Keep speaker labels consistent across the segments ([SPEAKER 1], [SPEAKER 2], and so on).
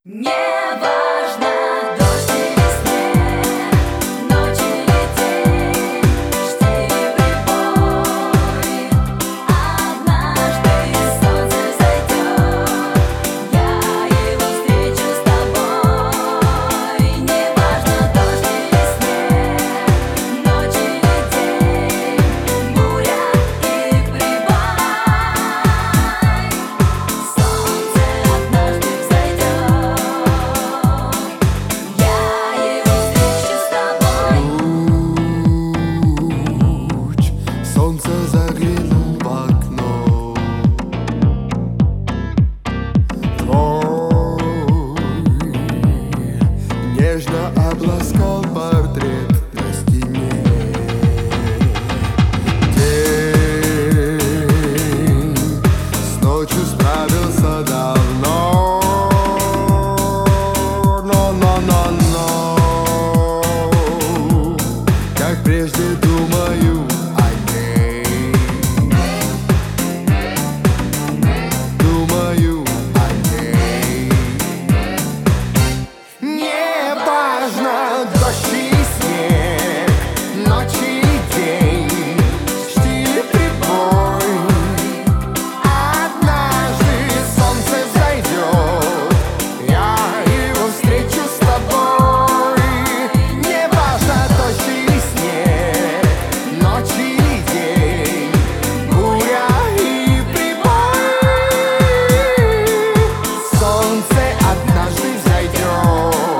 [SPEAKER 1] Не важно, дождь или снег, ночь или день, штиль и прибой. Однажды солнце взойдет, я его встречу с тобой. Не важно, дождь или снег, ночь или день, буря и прибой. Солнце однажды взойдет.
[SPEAKER 2] Солнце заглянул в окно. Твой нежно обласкал портрет на стене. День с ночью справился давно. Но как прежде думаю о ней. Думаю о ней. Не важно, дождь и снег, ночь и день, штиль и прибой. Однажды солнце взойдет, я его встречу с тобой. Не важно, дождь или снег, ночь или день, буря и прибой. Солнце однажды взойдет,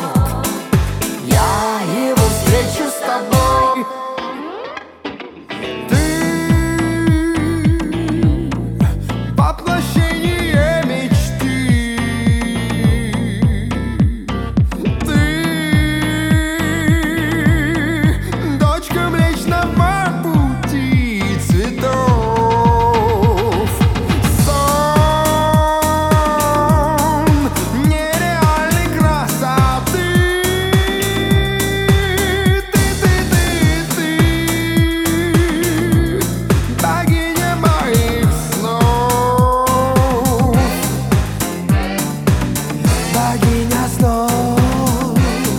[SPEAKER 2] я его встречу с тобой. Ты воплощение мечты. Ты дочка Млечного Пути цветов. Сон нереальной красоты. Ты богиня моих снов. Богиня снов.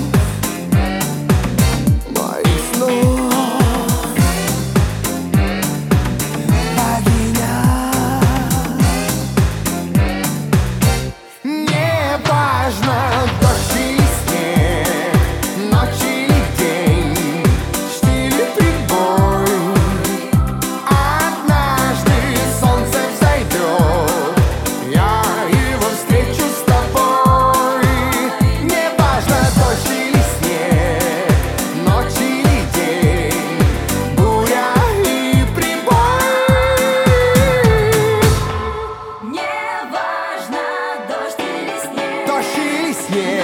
[SPEAKER 2] Моих снов. Богиня. Не важно, дождь и снег, ночь или день, штиль и прибой. Однажды солнце взойдет, я его встречу с тобой. Не важно, дождь или снег, ночь или день, буря и прибой.
[SPEAKER 1] Не важно, дождь или снег.
[SPEAKER 2] Дождь или снег.